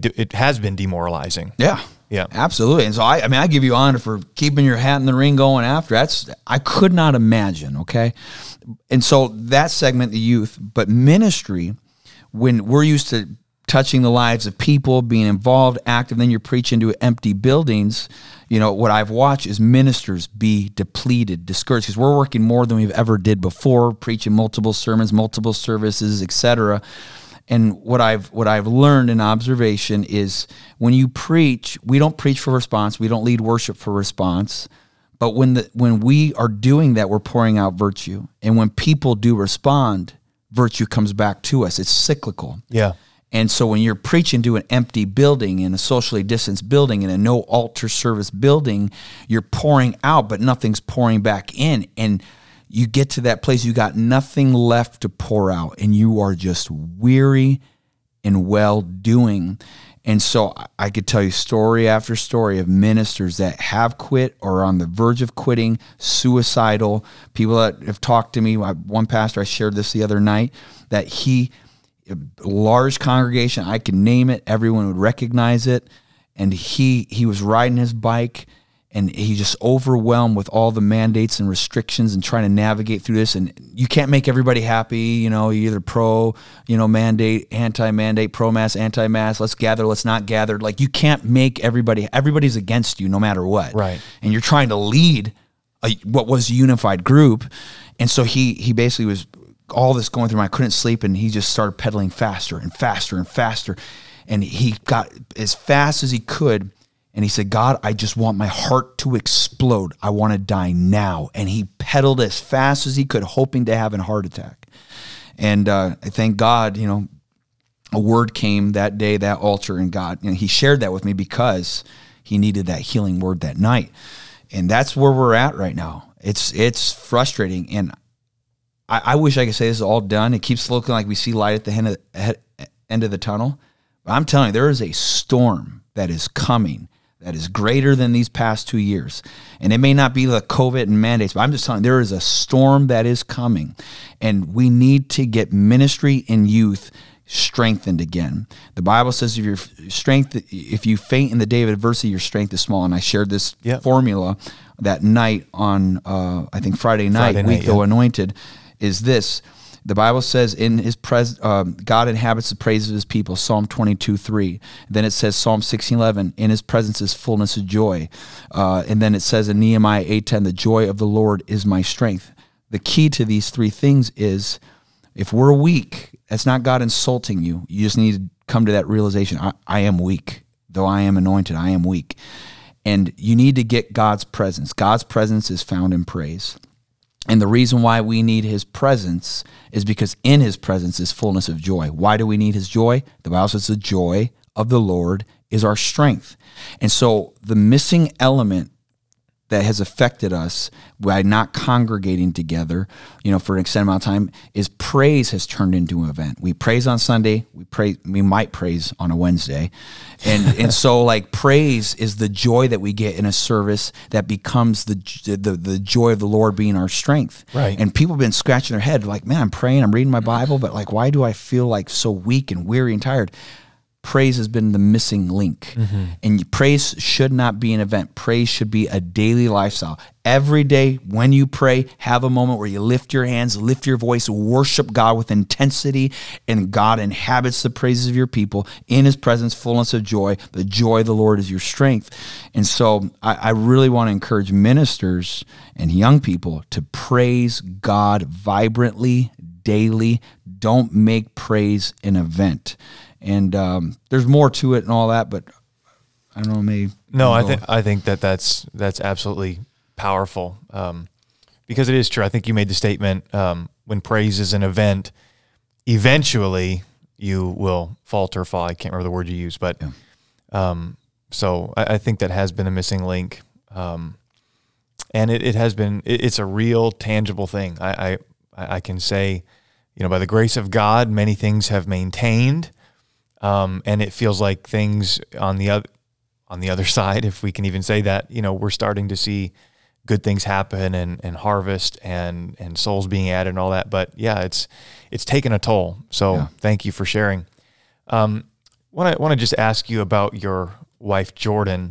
demoralizing. Yeah. Yeah, absolutely. And so I give you honor for keeping your hat in the ring going after. I could not imagine. Okay. And so that segment, the youth, but ministry, when we're used to touching the lives of people, being involved, active, then you're preaching to empty buildings. What I've watched is ministers be depleted, discouraged, because we're working more than we've ever did before, preaching multiple sermons, multiple services, etc. And what I've learned in observation is when you preach, we don't preach for response, we don't lead worship for response. But when we are doing that, we're pouring out virtue. And when people do respond, virtue comes back to us. It's cyclical. Yeah. And so when you're preaching to an empty building, in a socially distanced building, in a no altar service building, you're pouring out, but nothing's pouring back in. And you get to that place, you got nothing left to pour out, and you are just weary and well-doing. And so I could tell you story after story of ministers that have quit or are on the verge of quitting, suicidal, people that have talked to me. One pastor, I shared this the other night, that a large congregation, I can name it, everyone would recognize it, and he was riding his bike, and he just overwhelmed with all the mandates and restrictions and trying to navigate through this. And you can't make everybody happy. You're either pro, mandate, anti-mandate, pro-mask, anti-mask, let's gather, let's not gather. Like, you can't make everybody's against you no matter what. Right. And you're trying to lead what was a unified group. And so he basically was all this going through him. I couldn't sleep, and he just started pedaling faster and faster and faster. And he got as fast as he could. And he said, God, I just want my heart to explode. I want to die now. And he pedaled as fast as he could, hoping to have a heart attack. And I thank God, a word came that day, that altar, and God, he shared that with me because he needed that healing word that night. And that's where we're at right now. It's frustrating. And I wish I could say this is all done. It keeps looking like we see light at the end of the tunnel. But I'm telling you, there is a storm that is coming that is greater than these past 2 years. And it may not be the COVID and mandates, but I'm just telling you, there is a storm that is coming. And we need to get ministry and youth strengthened again. The Bible says if you faint in the day of adversity, your strength is small. And I shared this formula that night on, I think Friday night, week though anointed, is this. The Bible says in his God inhabits the praises of his people, Psalm 22:3. Then it says Psalm 16:11, in his presence is fullness of joy. And then it says in Nehemiah 8:10, the joy of the Lord is my strength. The key to these three things is, if we're weak, that's not God insulting you. You just need to come to that realization. I am weak. Though I am anointed, I am weak. And you need to get God's presence. God's presence is found in praise. And the reason why we need his presence is because in his presence is fullness of joy. Why do we need his joy? The Bible says the joy of the Lord is our strength. And so the missing element that has affected us by not congregating together, for an extended amount of time, is praise has turned into an event. We praise on Sunday. We might praise on a Wednesday. And so like praise is the joy that we get in a service that becomes the joy of the Lord being our strength. Right. And people have been scratching their head like, man, I'm praying, I'm reading my Bible, but like, why do I feel like so weak and weary and tired? Praise has been the missing link. Mm-hmm. And praise should not be an event. Praise should be a daily lifestyle. Every day when you pray, have a moment where you lift your hands, lift your voice, worship God with intensity, and God inhabits the praises of your people. In his presence, fullness of joy. The joy of the Lord is your strength. And so I really want to encourage ministers and young people to praise God vibrantly, daily. Don't make praise an event. And there's more to it and all that, but I don't know, maybe. No, I think that's absolutely powerful, because it is true. I think you made the statement, when praise is an event, eventually you will falter, fall. I can't remember the word you used, but so I think that has been a missing link, and it has been. It's a real tangible thing. I can say, by the grace of God, many things have maintained. And it feels like things on the other side, if we can even say that, we're starting to see good things happen and harvest and souls being added and all that. But yeah, it's taken a toll. So Thank you for sharing. Want to just ask you about your wife, Jordan.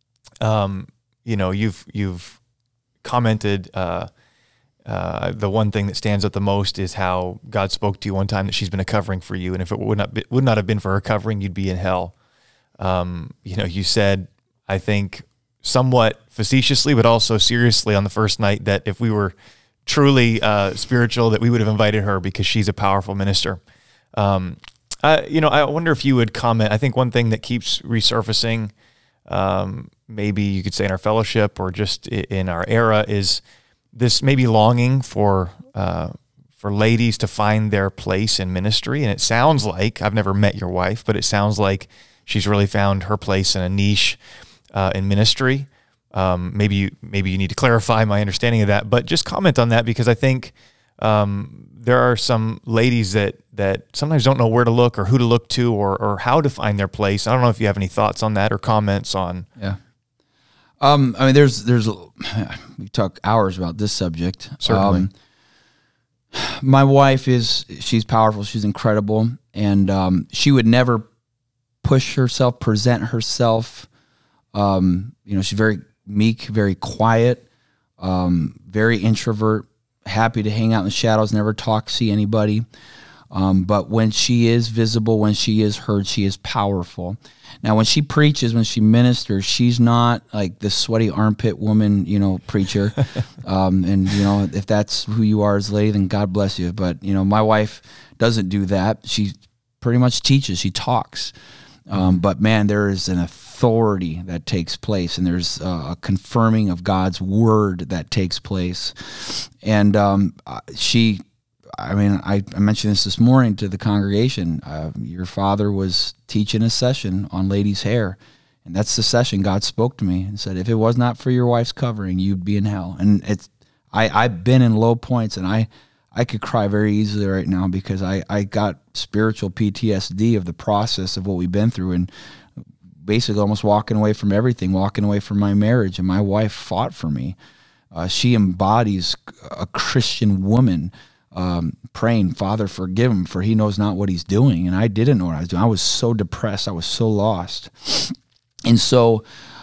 You've commented, the one thing that stands out the most is how God spoke to you one time that she's been a covering for you, and if it would not have been for her covering, you'd be in hell. You said, I think somewhat facetiously, but also seriously on the first night, that if we were truly spiritual, that we would have invited her because she's a powerful minister. I wonder if you would comment. I think one thing that keeps resurfacing, maybe you could say in our fellowship or just in our era, is this maybe longing for ladies to find their place in ministry. And it sounds like, I've never met your wife, but it sounds like she's really found her place in a niche in ministry. Maybe you need to clarify my understanding of that, but just comment on that, because I think there are some ladies that sometimes don't know where to look or who to look to or how to find their place. I don't know if you have any thoughts on that or comments on. Yeah. We talk hours about this subject. Certainly. My wife she's powerful. She's incredible. And she would never push herself, present herself. She's very meek, very quiet, very introvert, happy to hang out in the shadows, never talk, see anybody. But when she is visible, when she is heard, she is powerful. Now, when she preaches, when she ministers, she's not like the sweaty armpit woman, preacher. If that's who you are as a lady, then God bless you. But, my wife doesn't do that. She pretty much teaches. She talks. But, man, there is an authority that takes place, and there's a confirming of God's word that takes place. And I mentioned this morning to the congregation. Your father was teaching a session on ladies' hair, and that's the session God spoke to me and said, if it was not for your wife's covering, you'd be in hell. And I've been in low points, and I could cry very easily right now because I got spiritual PTSD of the process of what we've been through, and basically almost walking away from everything, walking away from my marriage, and my wife fought for me. She embodies a Christian woman. praying, Father, forgive him, for he knows not what he's doing. And I didn't know what I was doing. I was so depressed. I was so lost. And so,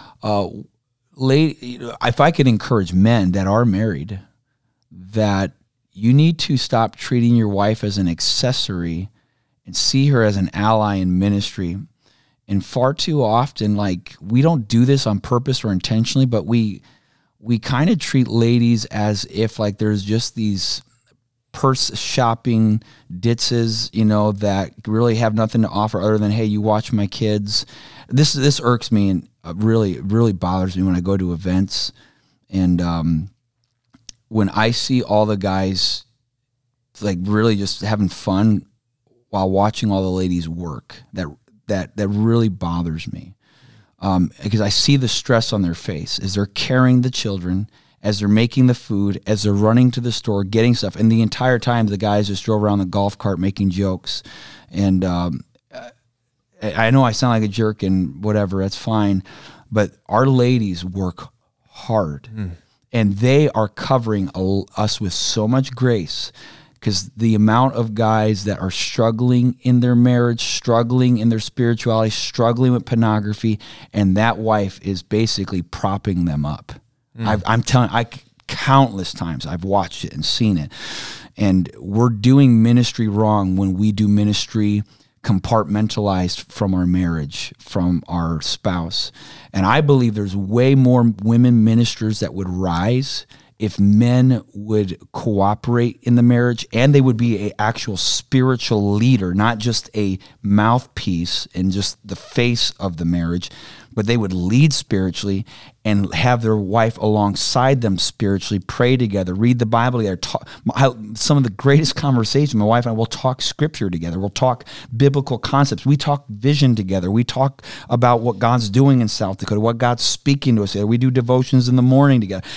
if I could encourage men that are married, that you need to stop treating your wife as an accessory and see her as an ally in ministry. And far too often, like, we don't do this on purpose or intentionally, but we kind of treat ladies as if like there's just these purse shopping ditzes, that really have nothing to offer other than, hey, you watch my kids. This irks me and really bothers me when I go to events. And when I see all the guys like really just having fun while watching all the ladies work, that really bothers me. Because I see the stress on their face as they're carrying the children, as they're making the food, as they're running to the store, getting stuff. And the entire time, the guys just drove around the golf cart making jokes. And I know I sound like a jerk and whatever, that's fine. But our ladies work hard. And they are covering us with so much grace, because the amount of guys that are struggling in their marriage, struggling in their spirituality, struggling with pornography, and that wife is basically propping them up. I'm telling, countless times I've watched it and seen it. And we're doing ministry wrong when we do ministry compartmentalized from our marriage, from our spouse. And I believe there's way more women ministers that would rise if men would cooperate in the marriage, and they would be an actual spiritual leader, not just a mouthpiece and just the face of the marriage, but they would lead spiritually and have their wife alongside them spiritually, pray together, read the Bible together. Some of the greatest conversations, my wife and I will talk scripture together. We'll talk biblical concepts. We talk vision together. We talk about what God's doing in South Dakota, what God's speaking to us together. We do devotions in the morning together.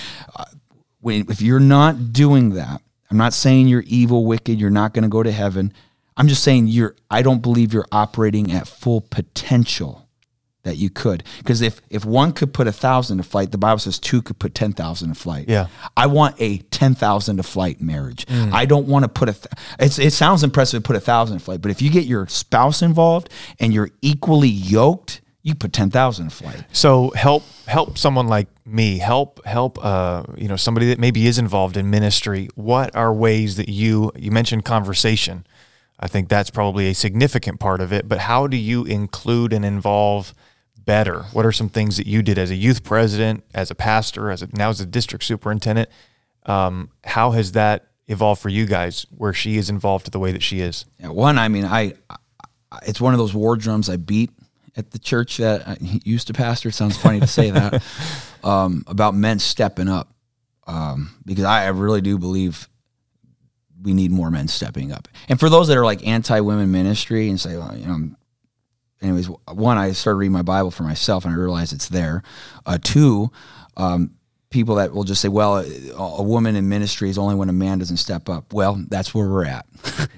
If you're not doing that, I'm not saying you're evil, wicked, you're not going to go to heaven. I'm just saying I don't believe you're operating at full potential that you could. Because if one could put 1,000 to flight, the Bible says two could put 10,000 to flight. Yeah. I want a 10,000 to flight marriage. I don't want to put it sounds impressive to put 1,000 to flight, but if you get your spouse involved and you're equally yoked, you put 10,000 to flight. So help someone like me, help somebody that maybe is involved in ministry. What are ways that you mentioned conversation? I think that's probably a significant part of it, but how do you include and involve better? What are some things that you did as a youth president, as a pastor, now as a district superintendent? How has that evolved for you guys where she is involved the way that she is? Yeah, it's one of those war drums I beat at the church that I used to pastor. It sounds funny to say that, about men stepping up, because I really do believe we need more men stepping up. And for those that are like anti-women ministry and say, well, anyways, one, I started reading my Bible for myself and I realized it's there. Two, people that will just say, well, a woman in ministry is only when a man doesn't step up. Well, that's where we're at.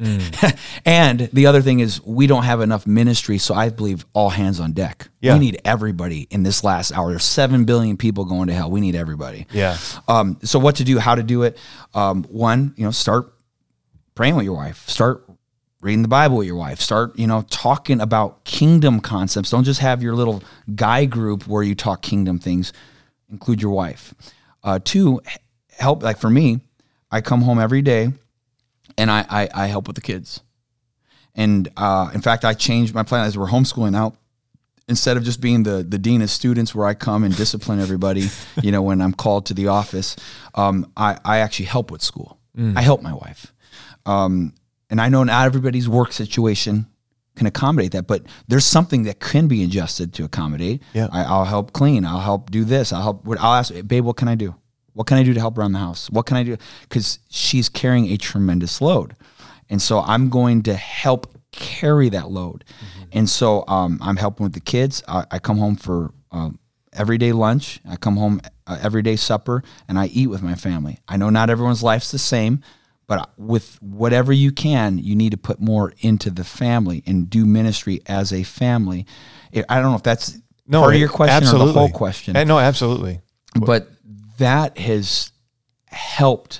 And the other thing is we don't have enough ministry, so I believe all hands on deck. Yeah. We need everybody in this last hour. There's 7 billion people going to hell. We need everybody. Yeah. So what to do, how to do it. One, start praying with your wife. Start reading the Bible with your wife. Start, talking about kingdom concepts. Don't just have your little guy group where you talk kingdom things. Include your wife. Two, help. Like for me, I come home every day and I help with the kids. And in fact, I changed my plan as we're homeschooling now. Instead of just being the dean of students where I come and discipline everybody, when I'm called to the office, I actually help with school. I help my wife. And I know not everybody's work situation can accommodate that, but there's something that can be adjusted to accommodate. Yeah. I'll help clean. I'll help do this. I'll ask, babe, what can I do? What can I do to help around the house? What can I do? Because she's carrying a tremendous load. And so I'm going to help carry that load. Mm-hmm. And so I'm helping with the kids. I come home for everyday lunch. I come home everyday supper, and I eat with my family. I know not everyone's life's the same, but with whatever you can, you need to put more into the family and do ministry as a family. I don't know if that's part of your question absolutely. Or the whole question. No, absolutely. But that has helped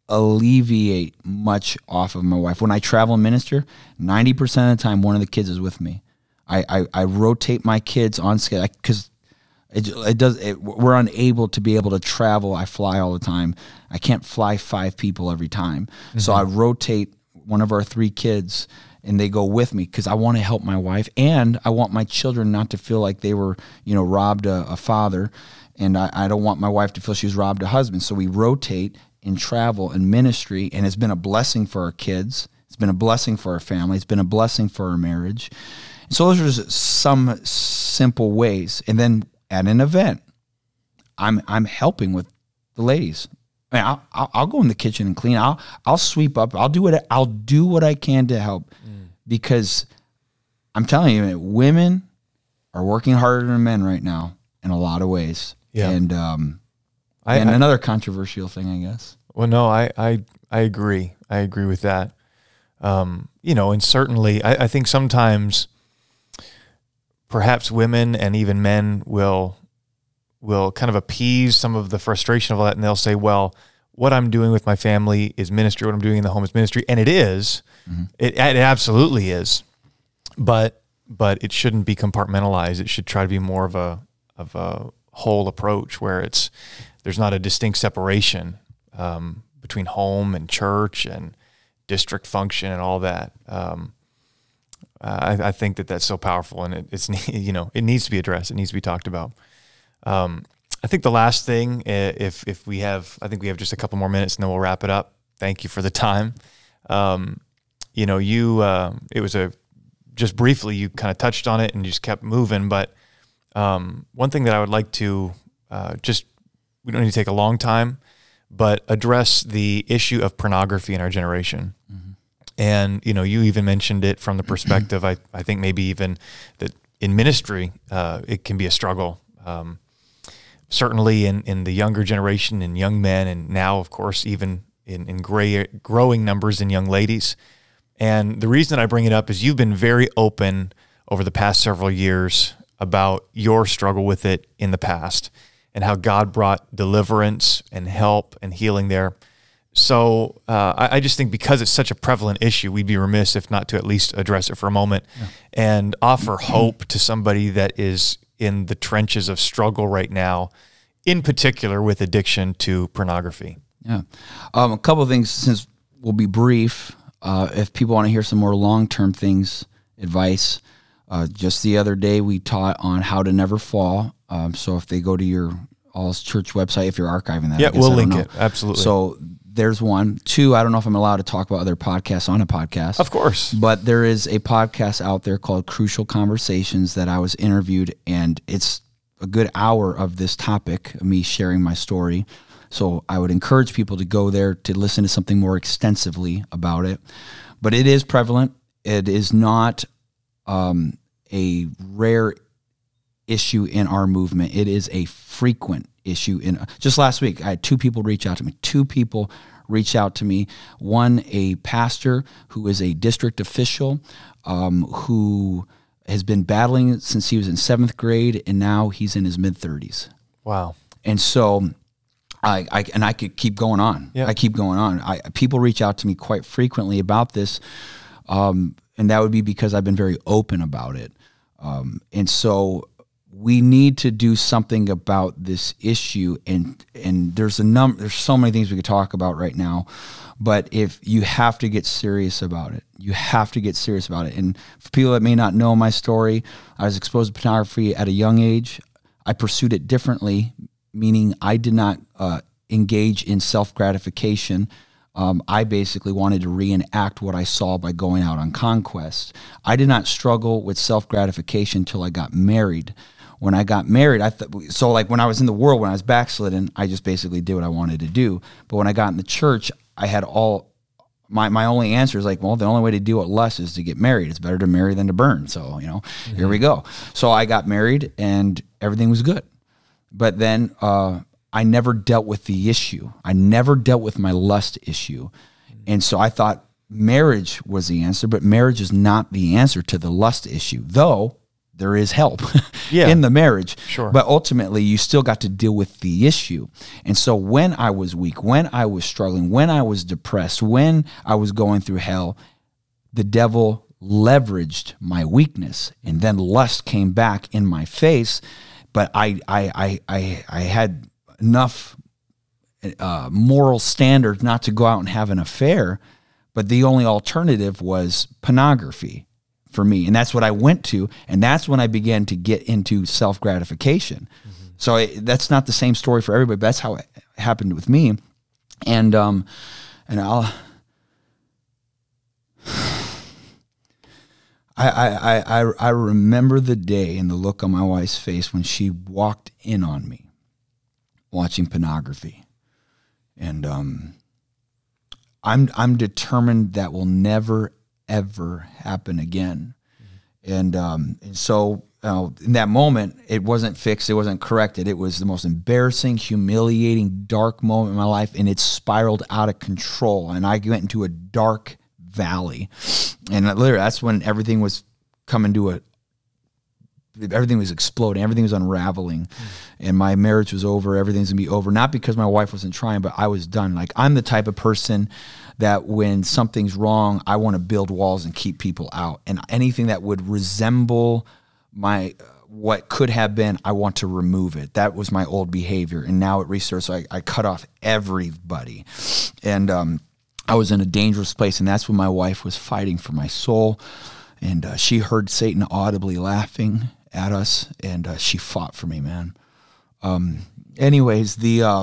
alleviate much off of my wife. When I travel and minister, 90% of the time, one of the kids is with me. I rotate my kids on schedule because we're unable to be able to travel. I fly all the time. I can't fly 5 people every time. Mm-hmm. So I rotate one of our 3 kids and they go with me because I want to help my wife, and I want my children not to feel like they were, robbed a father, and I don't want my wife to feel she was robbed a husband. So we rotate in travel and ministry, and it's been a blessing for our kids. It's been a blessing for our family. It's been a blessing for our marriage. And so those are just some simple ways. And then at an event, I'm helping with the ladies. I mean, I'll go in the kitchen and clean. I'll sweep up. I'll do what I can to help, because I'm telling you, women are working harder than men right now in a lot of ways. Yeah. And another controversial thing, I guess. Well, no, I agree. I agree with that. And certainly I think sometimes perhaps women and even men will kind of appease some of the frustration of all that, and they'll say, well, what I'm doing with my family is ministry, what I'm doing in the home is ministry, and it is. Mm-hmm. It absolutely is. But it shouldn't be compartmentalized. It should try to be more of a whole approach where there's not a distinct separation between home and church and district function and all that. I think that's so powerful, and it needs to be addressed. It needs to be talked about. I think the last thing, if we have, I think we have just a couple more minutes and then we'll wrap it up. Thank you for the time. It was just briefly, you kind of touched on it and you just kept moving. But one thing that I would like to we don't need to take a long time, but address the issue of pornography in our generation. Mm-hmm. And, you even mentioned it from the perspective, I think maybe even that in ministry, it can be a struggle. Certainly in the younger generation, in young men, and now, of course, even in growing numbers in young ladies. And the reason that I bring it up is you've been very open over the past several years about your struggle with it in the past and how God brought deliverance and help and healing there. So I just think because it's such a prevalent issue, we'd be remiss if not to at least address it for a moment and offer hope to somebody that is in the trenches of struggle right now, in particular with addiction to pornography. Yeah. A couple of things, since we'll be brief. If people want to hear some more long-term advice, just the other day we taught on how to never fall. So if they go to your All's Church website, if you're archiving that, we'll link it. Absolutely. So there's one. 2, I don't know if I'm allowed to talk about other podcasts on a podcast. Of course. But there is a podcast out there called Crucial Conversations that I was interviewed, and it's a good hour of this topic, of me sharing my story. So I would encourage people to go there to listen to something more extensively about it. But it is prevalent. It is not a rare issue in our movement. It is a frequent issue. Just last week, I had 2 people reach out to me. 2 people reached out to me. One, a pastor who is a district official who has been battling it since he was in 7th grade, and now he's in his mid-30s. Wow. And so I could keep going on. Yeah. I keep going on. People reach out to me quite frequently about this, and that would be because I've been very open about it. And so we need to do something about this issue, and there's so many things we could talk about right now, but if you have to get serious about it, you have to get serious about it. And for people that may not know my story, I was exposed to pornography at a young age. I pursued it differently, meaning I did not engage in self-gratification. I basically wanted to reenact what I saw by going out on conquest. I did not struggle with self-gratification until I got married. When I got married, when I was in the world, when I was backslidden, I just basically did what I wanted to do. But when I got in the church, I had my only answer is like, well, the only way to deal with lust is to get married. It's better to marry than to burn. So, Here we go. So I got married and everything was good. But then I never dealt with the issue. I never dealt with my lust issue. And so I thought marriage was the answer, but marriage is not the answer to the lust issue, though there is help Yeah. in the marriage. Sure. But ultimately, you still got to deal with the issue. And so when I was weak, when I was struggling, when I was depressed, when I was going through hell, the devil leveraged my weakness, and then lust came back in my face. But I had enough moral standards not to go out and have an affair. But the only alternative was pornography for me. And that's what I went to. And that's when I began to get into self-gratification. Mm-hmm. So that's not the same story for everybody, but that's how it happened with me. And I remember the day and the look on my wife's face when she walked in on me watching pornography. And I'm determined that will never, ever happen again. Mm-hmm. And so in that moment, it wasn't fixed. It wasn't corrected. It was the most embarrassing, humiliating, dark moment in my life, and it spiraled out of control. And I went into a dark valley. And literally, that's when everything was coming to everything was exploding. Everything was unraveling. And my marriage was over. Everything's going to be over. Not because my wife wasn't trying, but I was done. Like, I'm the type of person that when something's wrong, I want to build walls and keep people out. And anything that would resemble my what could have been, I want to remove it. That was my old behavior. And now at Research, I cut off everybody. And I was in a dangerous place. And that's when my wife was fighting for my soul. And she heard Satan audibly laughing at us, and she fought for me, man. Anyways,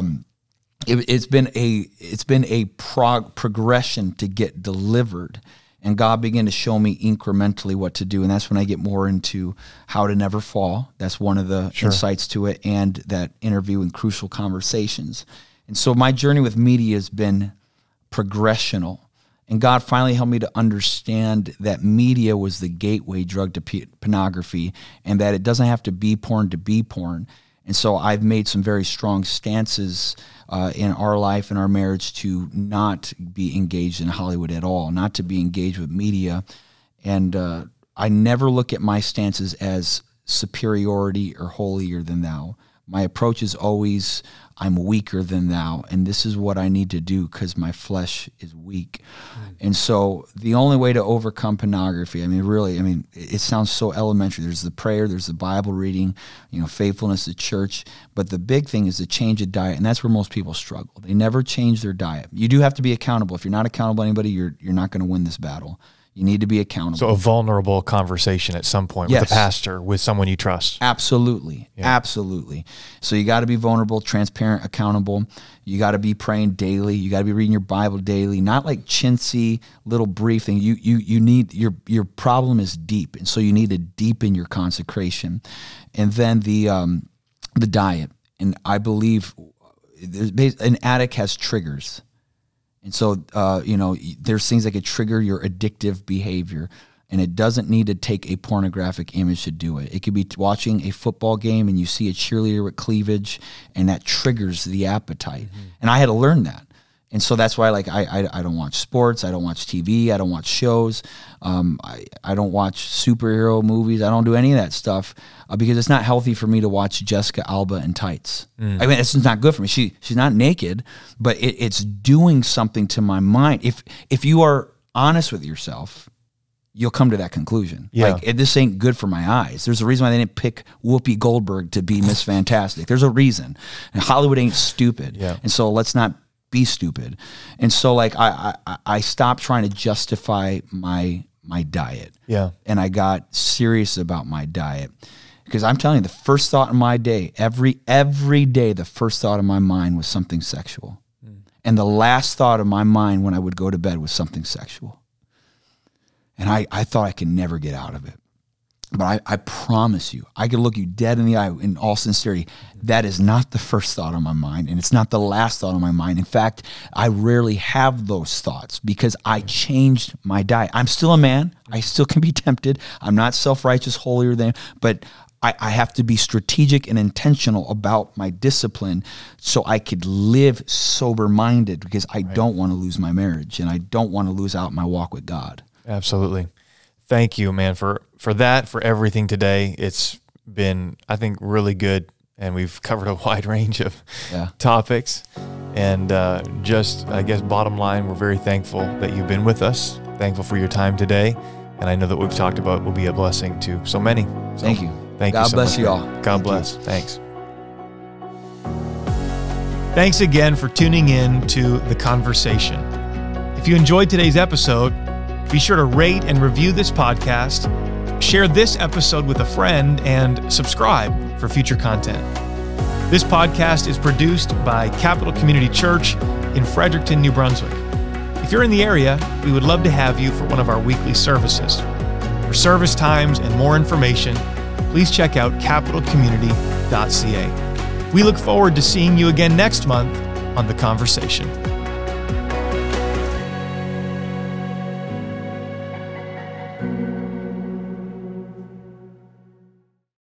it's been a progression to get delivered, and God began to show me incrementally what to do, and that's when I get more into how to never fall. That's one of the insights to it, and that interview and crucial conversations. And so my journey with media has been progressional. And God finally helped me to understand that media was the gateway drug to pornography, and that it doesn't have to be porn to be porn. And so I've made some very strong stances in our life and our marriage to not be engaged in Hollywood at all, not to be engaged with media. And I never look at my stances as superiority or holier than thou. My approach is always, I'm weaker than thou, and this is what I need to do because my flesh is weak. And so the only way to overcome pornography, it sounds so elementary. There's the prayer, there's the Bible reading, faithfulness to church, but the big thing is to change a diet, and that's where most people struggle. They never change their diet. You do have to be accountable. If you're not accountable to anybody, you're not going to win this battle. You need to be accountable. So a vulnerable conversation at some point with a pastor, with someone you trust. Absolutely. Yeah. Absolutely. So you got to be vulnerable, transparent, accountable. You got to be praying daily. You got to be reading your Bible daily, not like chintzy little brief thing. You need, your problem is deep. And so you need to deepen your consecration. And then the diet. And I believe an addict has triggers. And so, there's things that could trigger your addictive behavior, and it doesn't need to take a pornographic image to do it. It could be watching a football game and you see a cheerleader with cleavage, and that triggers the appetite. Mm-hmm. And I had to learn that. And so that's why, I don't watch sports, I don't watch TV, I don't watch shows, I don't watch superhero movies, I don't do any of that stuff because it's not healthy for me to watch Jessica Alba in tights. It's not good for me. She's not naked, but it's doing something to my mind. If you are honest with yourself, you'll come to that conclusion. Yeah. This ain't good for my eyes. There's a reason why they didn't pick Whoopi Goldberg to be Miss Fantastic. There's a reason. And Hollywood ain't stupid. Yeah. And so let's not be stupid. And so I stopped trying to justify my diet. Yeah. And I got serious about my diet. Because I'm telling you, the first thought in my day, every day, the first thought in my mind was something sexual. And the last thought of my mind when I would go to bed was something sexual. And I thought I could never get out of it. But I promise you, I could look you dead in the eye in all sincerity. That is not the first thought on my mind, and it's not the last thought on my mind. In fact, I rarely have those thoughts because I changed my diet. I'm still a man. I still can be tempted. I'm not self-righteous, holier than, but I have to be strategic and intentional about my discipline so I could live sober-minded because I don't want to lose my marriage, and I don't want to lose out my walk with God. Absolutely. thank you, man, for that, for everything today. It's been, I think, really good, and we've covered a wide range of topics. And just, I guess, bottom line, we're very thankful that you've been with us, thankful for your time today, and I know that what we've talked about will be a blessing to so many. So, thank you. Thank you God so bless much, you man. all. God bless. Thanks. Thanks again for tuning in to The Conversation. If you enjoyed today's episode, be sure to rate and review this podcast, share this episode with a friend, and subscribe for future content. This podcast is produced by Capital Community Church in Fredericton, New Brunswick. If you're in the area, we would love to have you for one of our weekly services. For service times and more information, please check out capitalcommunity.ca. We look forward to seeing you again next month on The Conversation.